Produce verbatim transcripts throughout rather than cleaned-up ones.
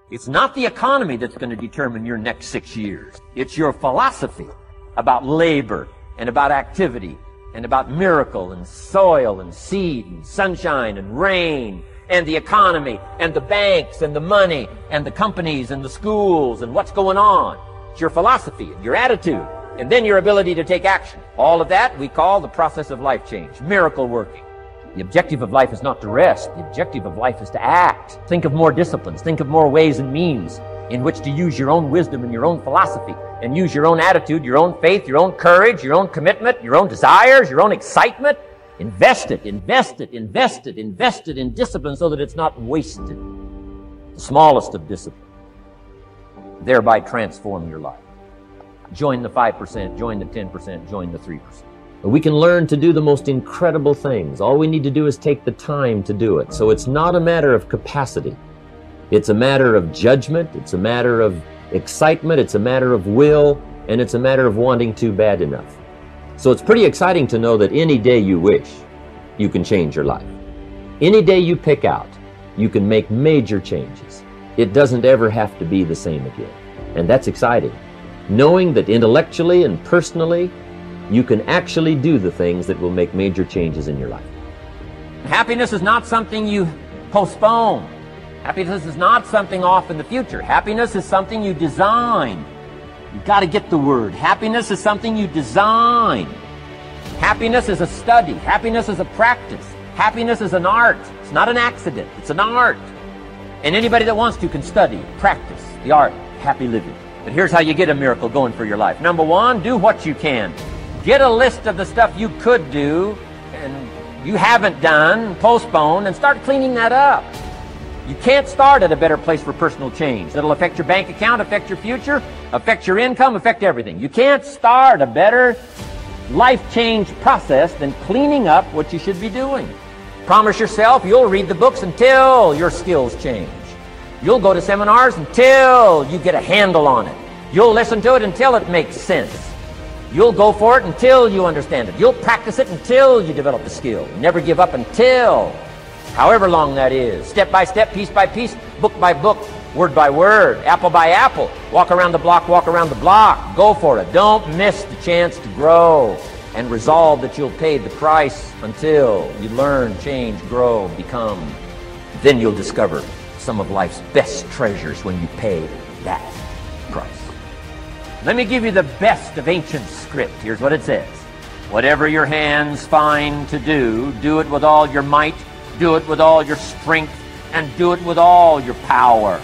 It's not the economy that's going to determine your next six years. It's your philosophy about labor and about activity and about miracle and soil and seed and sunshine and rain and the economy and the banks and the money and the companies and the schools and what's going on. It's your philosophy and your attitude and then your ability to take action. All of that we call the process of life change, miracle working. The objective of life is not to rest. The objective of life is to act. Think of more disciplines. Think of more ways and means in which to use your own wisdom and your own philosophy and use your own attitude, your own faith, your own courage, your own commitment, your own desires, your own excitement. Invest it, invest it, invest it, invest it in discipline so that it's not wasted. The smallest of discipline. Thereby transform your life. Join the five percent, join the ten percent, join the three percent. We can learn to do the most incredible things. All we need to do is take the time to do it. So it's not a matter of capacity. It's a matter of judgment. It's a matter of excitement. It's a matter of will. And it's a matter of wanting to bad enough. So it's pretty exciting to know that any day you wish, you can change your life. Any day you pick out, you can make major changes. It doesn't ever have to be the same again. And that's exciting. Knowing that intellectually and personally, you can actually do the things that will make major changes in your life. Happiness is not something you postpone. Happiness is not something off in the future. Happiness is something you design. You've got to get the word. Happiness is something you design. Happiness is a study. Happiness is a practice. Happiness is an art. It's not an accident. It's an art. And anybody that wants to can study, practice the art of happy living. But here's how you get a miracle going for your life. Number one, do what you can. Get a list of the stuff you could do and you haven't done, postpone, and start cleaning that up. You can't start at a better place for personal change. That'll affect your bank account, affect your future, affect your income, affect everything. You can't start a better life change process than cleaning up what you should be doing. Promise yourself you'll read the books until your skills change. You'll go to seminars until you get a handle on it. You'll listen to it until it makes sense. You'll go for it until you understand it. You'll practice it until you develop the skill. Never give up until, however long that is, step by step, piece by piece, book by book, word by word, apple by apple. Walk around the block, walk around the block. Go for it. Don't miss the chance to grow and resolve that you'll pay the price until you learn, change, grow, become. Then you'll discover some of life's best treasures when you pay that price. Let me give you the best of ancient script. Here's what it says. Whatever your hands find to do, do it with all your might, do it with all your strength, and do it with all your power.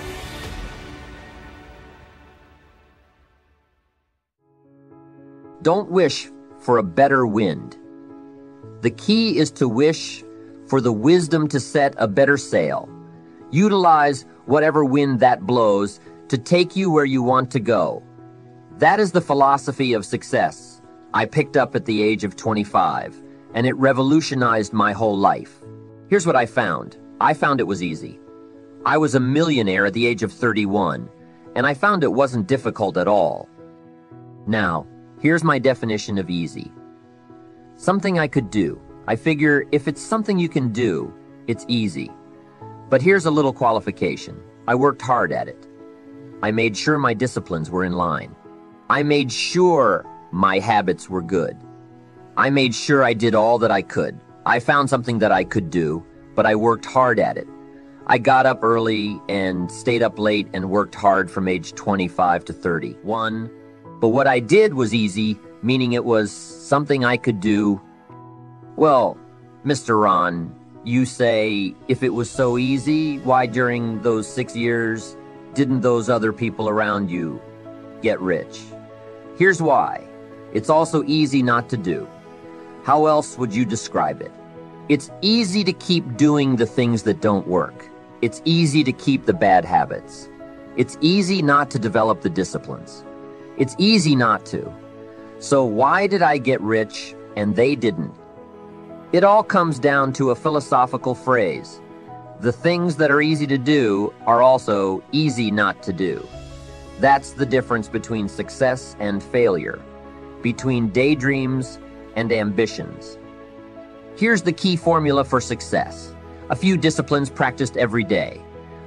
Don't wish for a better wind. The key is to wish for the wisdom to set a better sail. Utilize whatever wind that blows to take you where you want to go. That is the philosophy of success I picked up at the age of twenty-five, and it revolutionized my whole life. Here's what I found. I found it was easy. I was a millionaire at the age of thirty-one, and I found it wasn't difficult at all. Now, here's my definition of easy. Something I could do. I figure if it's something you can do, it's easy. But here's a little qualification. I worked hard at it. I made sure my disciplines were in line. I made sure my habits were good. I made sure I did all that I could. I found something that I could do, but I worked hard at it. I got up early and stayed up late and worked hard from age twenty-five to thirty-one. But what I did was easy, meaning it was something I could do. Well, Mister Ron, you say, if it was so easy, why during those six years didn't those other people around you get rich? Here's why. It's also easy not to do. How else would you describe it? It's easy to keep doing the things that don't work. It's easy to keep the bad habits. It's easy not to develop the disciplines. It's easy not to. So why did I get rich and they didn't? It all comes down to a philosophical phrase. The things that are easy to do are also easy not to do. That's the difference between success and failure, between daydreams and ambitions. Here's the key formula for success. A few disciplines practiced every day.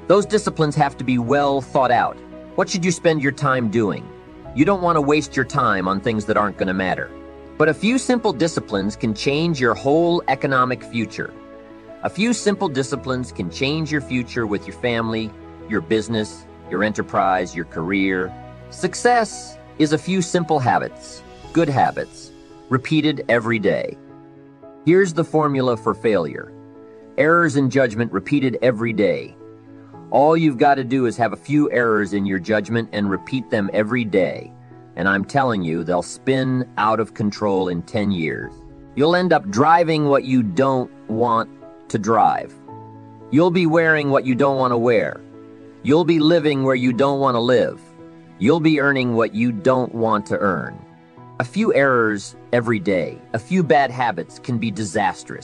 Those disciplines have to be well thought out. What should you spend your time doing? You don't want to waste your time on things that aren't going to matter. But a few simple disciplines can change your whole economic future. A few simple disciplines can change your future with your family, your business, your enterprise, your career. Success is a few simple habits, good habits, repeated every day. Here's the formula for failure. Errors in judgment repeated every day. All you've got to do is have a few errors in your judgment and repeat them every day. And I'm telling you, they'll spin out of control in ten years. You'll end up driving what you don't want to drive. You'll be wearing what you don't want to wear. You'll be living where you don't want to live. You'll be earning what you don't want to earn. A few errors every day, a few bad habits can be disastrous.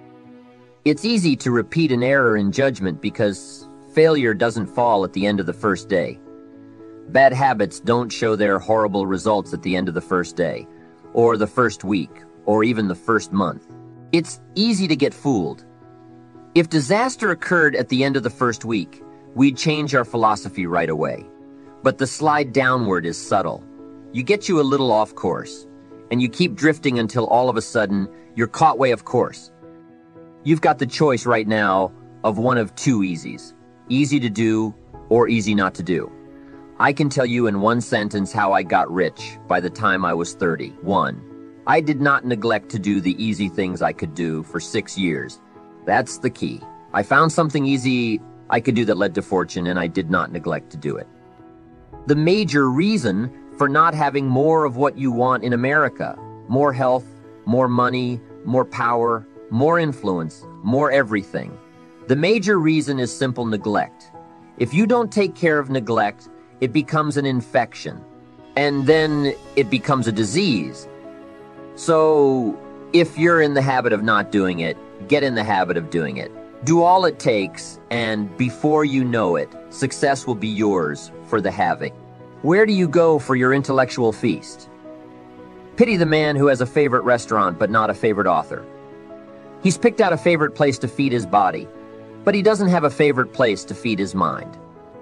It's easy to repeat an error in judgment because failure doesn't fall at the end of the first day. Bad habits don't show their horrible results at the end of the first day, or the first week, or even the first month. It's easy to get fooled. If disaster occurred at the end of the first week, we'd change our philosophy right away. But the slide downward is subtle. You get you a little off course, and you keep drifting until all of a sudden you're caught way off course. You've got the choice right now of one of two easies. Easy to do or easy not to do. I can tell you in one sentence how I got rich by the time I was thirty. One, I did not neglect to do the easy things I could do for six years. That's the key. I found something easy I could do that led to fortune, and I did not neglect to do it. The major reason for not having more of what you want in America, more health, more money, more power, more influence, more everything. The major reason is simple neglect. If you don't take care of neglect, it becomes an infection, and then it becomes a disease. So if you're in the habit of not doing it, get in the habit of doing it. Do all it takes, and before you know it, success will be yours for the having. Where do you go for your intellectual feast? Pity the man who has a favorite restaurant but not a favorite author. He's picked out a favorite place to feed his body, but he doesn't have a favorite place to feed his mind.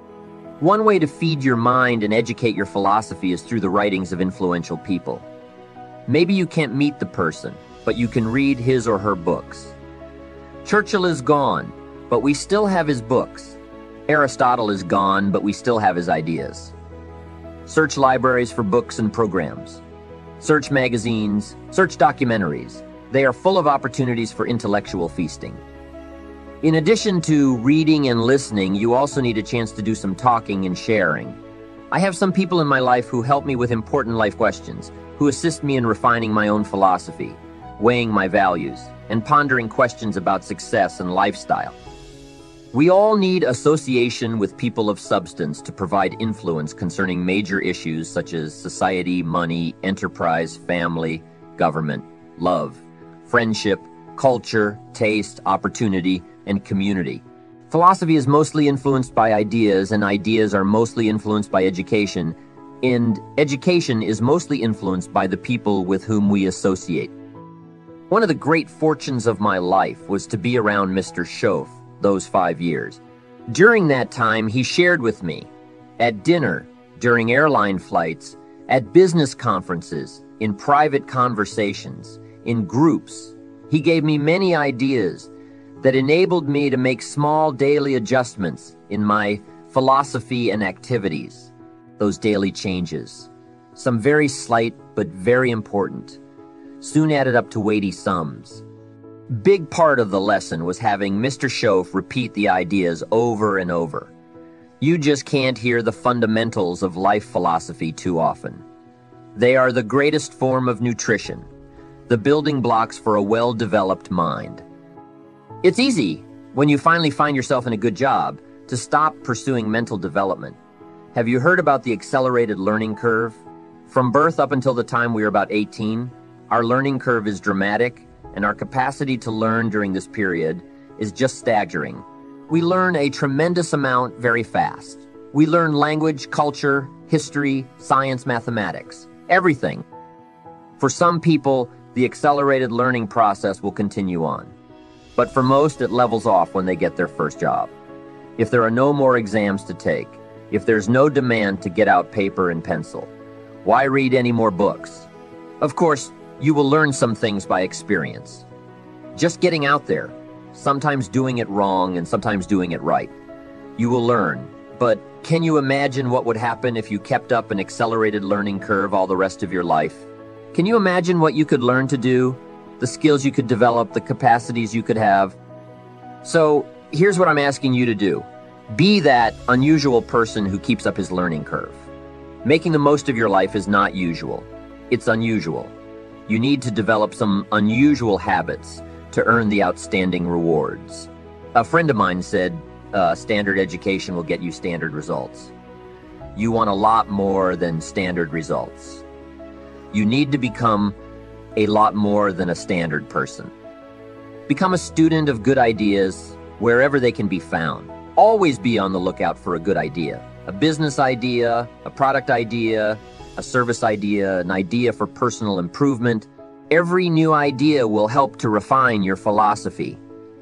One way to feed your mind and educate your philosophy is through the writings of influential people. Maybe you can't meet the person, but you can read his or her books. Churchill is gone, but we still have his books. Aristotle is gone, but we still have his ideas. Search libraries for books and programs. Search magazines, search documentaries. They are full of opportunities for intellectual feasting. In addition to reading and listening, you also need a chance to do some talking and sharing. I have some people in my life who help me with important life questions, who assist me in refining my own philosophy, weighing my values, and pondering questions about success and lifestyle. We all need association with people of substance to provide influence concerning major issues such as society, money, enterprise, family, government, love, friendship, culture, taste, opportunity, and community. Philosophy is mostly influenced by ideas, and ideas are mostly influenced by education, and education is mostly influenced by the people with whom we associate. One of the great fortunes of my life was to be around Mister Shoaff those five years. During that time, he shared with me, at dinner, during airline flights, at business conferences, in private conversations, in groups. He gave me many ideas that enabled me to make small daily adjustments in my philosophy and activities. Those daily changes, some very slight but very important, soon added up to weighty sums. Big part of the lesson was having Mister Shoaff repeat the ideas over and over. You just can't hear the fundamentals of life philosophy too often. They are the greatest form of nutrition, the building blocks for a well-developed mind. It's easy, when you finally find yourself in a good job, to stop pursuing mental development. Have you heard about the accelerated learning curve? From birth up until the time we are about eighteen, our learning curve is dramatic, and our capacity to learn during this period is just staggering. We learn a tremendous amount very fast. We learn language, culture, history, science, mathematics, everything. For some people, the accelerated learning process will continue on. But for most, it levels off when they get their first job. if there are no more exams to take, if there's no demand to get out paper and pencil, why read any more books? Of course, you will learn some things by experience. Just getting out there, sometimes doing it wrong and sometimes doing it right. You will learn, but can you imagine what would happen if you kept up an accelerated learning curve all the rest of your life? Can you imagine what you could learn to do, the skills you could develop, the capacities you could have? So here's what I'm asking you to do. Be that unusual person who keeps up his learning curve. Making the most of your life is not usual. It's unusual. You need to develop some unusual habits to earn the outstanding rewards. A friend of mine said, uh, standard education will get you standard results. You want a lot more than standard results. You need to become a lot more than a standard person. Become a student of good ideas wherever they can be found. Always be on the lookout for a good idea. A business idea, a product idea, a service idea, an idea for personal improvement. Every new idea will help to refine your philosophy.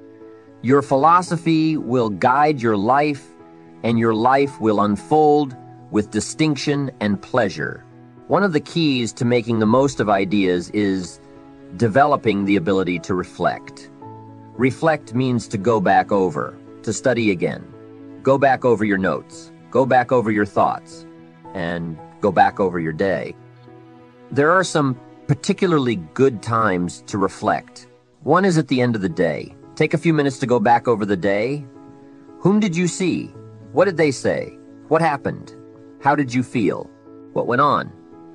Your philosophy will guide your life, and your life will unfold with distinction and pleasure. One of the keys to making the most of ideas is developing the ability to reflect. Reflect means to go back over, to study again. Go back over your notes, go back over your thoughts, and go back over your day. There are some particularly good times to reflect. One is at the end of the day. Take a few minutes to go back over the day. Whom did you see? What did they say? What happened? How did you feel? What went on?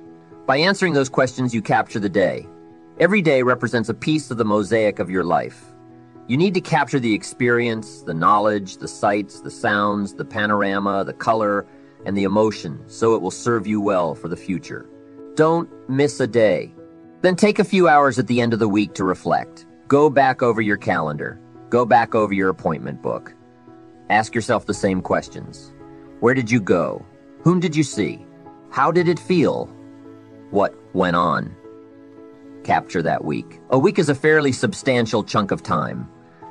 By answering those questions, you capture the day. Every day represents a piece of the mosaic of your life. You need to capture the experience, the knowledge, the sights, the sounds, the panorama, the color, and the emotion, so it will serve you well for the future. Don't miss a day. Then take a few hours at the end of the week to reflect. Go back over your calendar. Go back over your appointment book. Ask yourself the same questions. Where did you go? Whom did you see? How did it feel? What went on? Capture that week. A week is a fairly substantial chunk of time.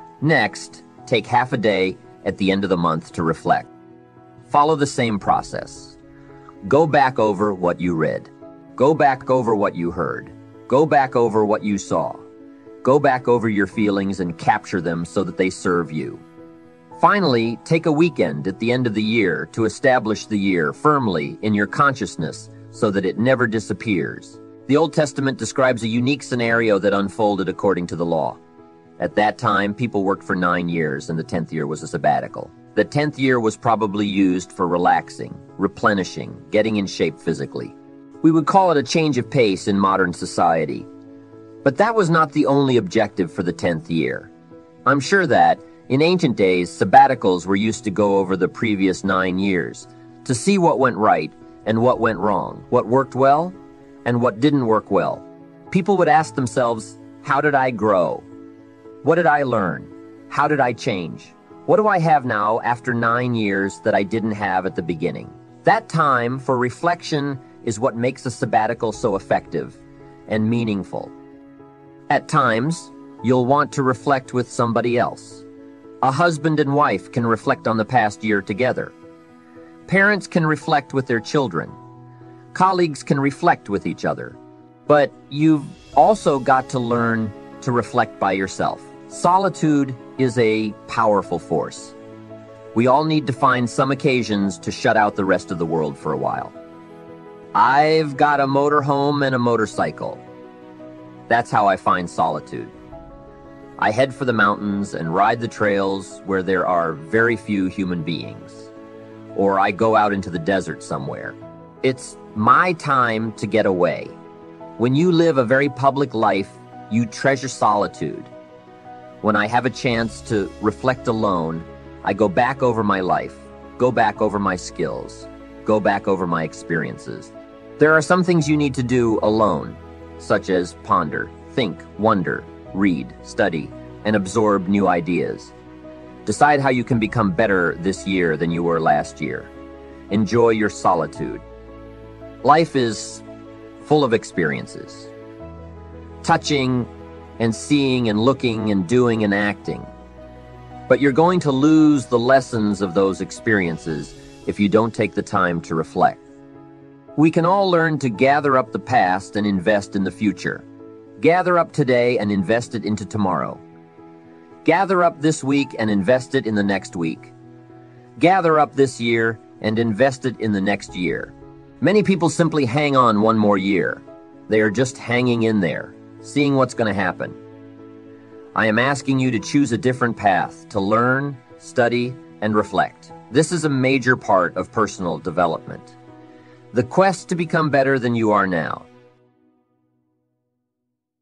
Next, take half a day at the end of the month to reflect. Follow the same process. Go back over what you read. Go back over what you heard. Go back over what you saw. Go back over your feelings and capture them so that they serve you. Finally, take a weekend at the end of the year to establish the year firmly in your consciousness so that it never disappears. The Old Testament describes a unique scenario that unfolded according to the law. At that time, people worked for nine years, and the tenth year was a sabbatical. The tenth year was probably used for relaxing, replenishing, getting in shape physically. We would call it a change of pace in modern society. But that was not the only objective for the tenth year. I'm sure that, in ancient days, sabbaticals were used to go over the previous nine years, to see what went right and what went wrong, what worked well and what didn't work well. People would ask themselves, how did I grow? What did I learn? How did I change? What do I have now after nine years that I didn't have at the beginning? That time for reflection is what makes a sabbatical so effective and meaningful. At times, you'll want to reflect with somebody else. A husband and wife can reflect on the past year together. Parents can reflect with their children. Colleagues can reflect with each other. But you've also got to learn to reflect by yourself. Solitude is a powerful force. We all need to find some occasions to shut out the rest of the world for a while. I've got a motorhome and a motorcycle. That's how I find solitude. I head for the mountains and ride the trails where there are very few human beings. Or I go out into the desert somewhere. It's my time to get away. When you live a very public life, you treasure solitude. When I have a chance to reflect alone, I go back over my life, go back over my skills, go back over my experiences. There are some things you need to do alone, such as ponder, think, wonder, read, study, and absorb new ideas. Decide how you can become better this year than you were last year. Enjoy your solitude. Life is full of experiences. Touching and seeing and looking and doing and acting. But you're going to lose the lessons of those experiences if you don't take the time to reflect. We can all learn to gather up the past and invest in the future. Gather up today and invest it into tomorrow. Gather up this week and invest it in the next week. Gather up this year and invest it in the next year. Many people simply hang on one more year. They are just hanging in there, seeing what's going to happen. I am asking you to choose a different path, to learn, study, and reflect. This is a major part of personal development. The quest to become better than you are now.